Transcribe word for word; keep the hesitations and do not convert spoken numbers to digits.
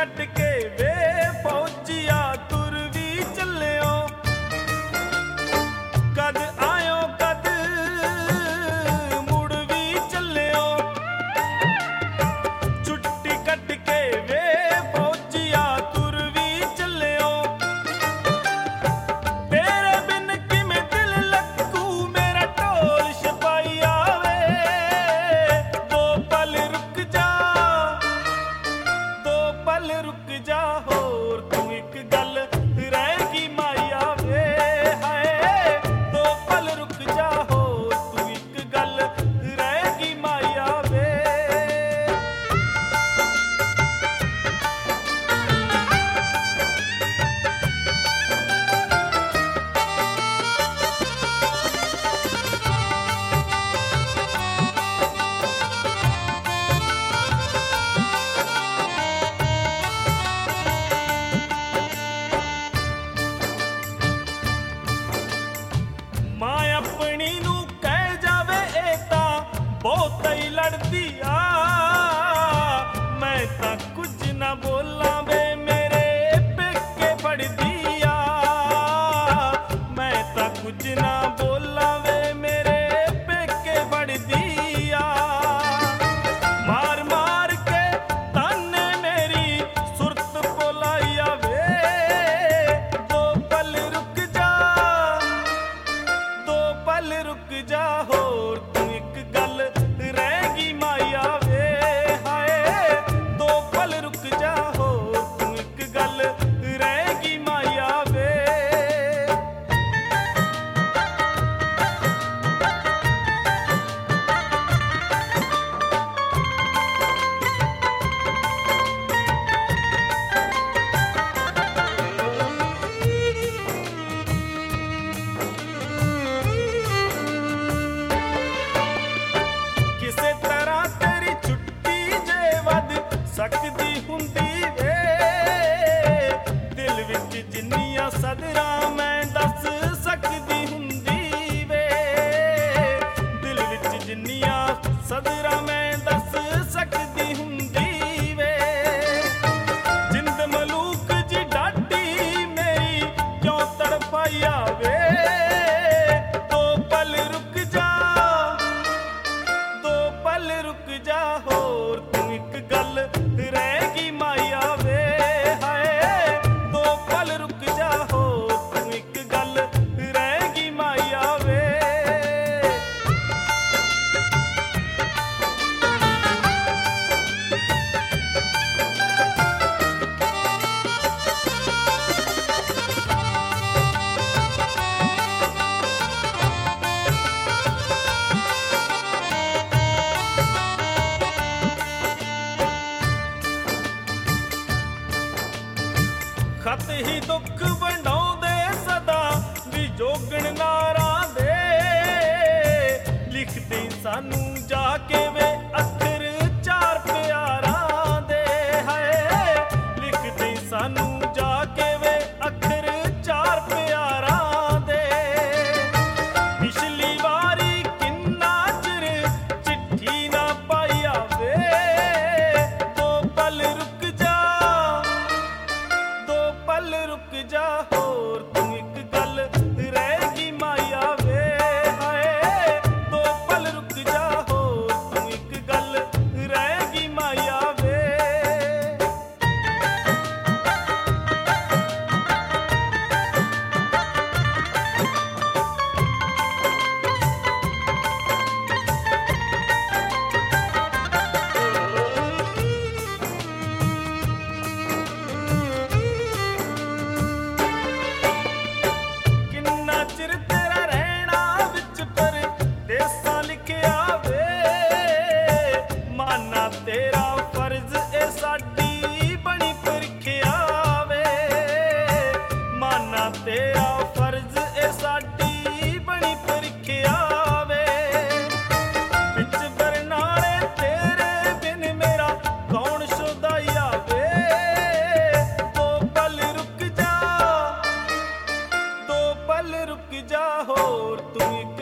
cut के वे फौजिया तुर भी चलियो कद आयो कद मुड़ भी चलियो छुट्टी कट के वे फौजिया तुर भी चलियो तेरे बिन किमें दिल लग्गू मेरा ढोल छपाई आवे दो पल रुक जा दो पल रुक जा होर तू एक गल रहेगी माया वे हाय दो पल रुक जा होर तू एक गल रहेगी माया वे मां अपनी नू कह जावे ए तां बहुत ही लड़दी आ मैं तां कुछ ना बोलां वे मेरे पेके पड़दी आ मैं तां कुछ ना बोलां वे मेरे पेके पड़दी आ मार मार के ताने मेरी सुरत बोलाई आवे दो पल रुक जा दो पल रुक जा होर तू एक गल रहेगी माया वे हाय दो पल रुक जा होर तू एक गल रहेगी माया वे ਕਿਸੇ ਤਰ੍ਹਾਂ ਤੇਰੀ ਛੁੱਟੀ ਜੇ ਵੱਧ ਸਕਦੀ ਹੁੰਦੀ ਵੇ ਦਿਲ ਵਿੱਚ ਜਿੰਨੀਆਂ ਸਦਰਾਂ ਮੈਂ ਦੱਸ ਸਕਦੀ ਹੁੰਦੀ ਵੇ ਦਿਲ ਵਿੱਚ ਜਿੰਨੀਆਂ ਸਦਰਾਂ ਮੈਂ ਦੱਸ ਸਕਦੀ ਹੁੰਦੀ ਵੇ ਜਿੰਦ ਮਲੂਕ ਜੀ ਡਾਢੀ ਮੇਰੀ ਕਿਉਂ ਤੜਪਾਈ ਆਵੇ ਦੋ ਪਲ ਰੁਕ ਜਾ दो पल रुक जा होर तू एक गल रहेगी माया वे हाय दो पल रुक जा होर तू एक गल रहेगी माया वे ਖਤ ਹੀ ਦੁੱਖ ਵੰਡਾਉਂਦੇ ਸਦਾ ਵੀ ਜੋਗਣ ਨਾਰਾਂ ਦੇ ਲਿਖਦੇ ਸਾਨੂੰ ਜਾ ਕੇ ਵੇ ਅੱਖਰ ਚਾਰ ਪਿਆਰਾਂ ਦੇ ਹਾਏ ਲਿਖਦੇ ਸਾਨੂੰ ਜਾ ਕੇ ਵੇ ਅੱਖਰ ਚਾਰ ਪਿਆਰਾਂ ਦੇ ਪਿਛਲੀ ਵਾਰੀ ਕਿੰਨਾ ਚਿਰ ਚਿੱਠੀ ਨਾ ਪਾਈ ਆਵੇ ਦੋ ਪਲ ਰੁਕ ਜਾ दो पल रुक जा होर तू एक गल रहेगी माया वे हाय दो पल रुक जा होर तू एक गल रहेगी माया वे ਕਿੰਨਾ ਚਿਰ ਤੇਰਾ ਰਹਿਣਾ ਵਿੱਚ ਪਰਦੇਸਾਂ ਲਿਖਿਆ ਵੇ ਮਾਨਾ ਤੇਰਾ ਫਰਜ਼ ਇਹ ਸਾਡੀ ਬਣੀ ਪ੍ਰੀਖਿਆ ਵੇ ਮਾਨਾ ਤੇਰਾ ਫਰਜ਼ ਇਹ ਸਾਡੀ ਬਣੀ ਪ੍ਰੀਖਿਆ ਵੇ ਵਿੱਚ ਬਰਨਾਲੇ ਤੇਰੇ ਬਿਨ ਮੇਰਾ ਕੌਣ ਸ਼ੁਦਾਈਆ ਵੇ ਦੋ ਪਲ ਰੁਕ ਜਾ दो पल रुक जा होर तू एक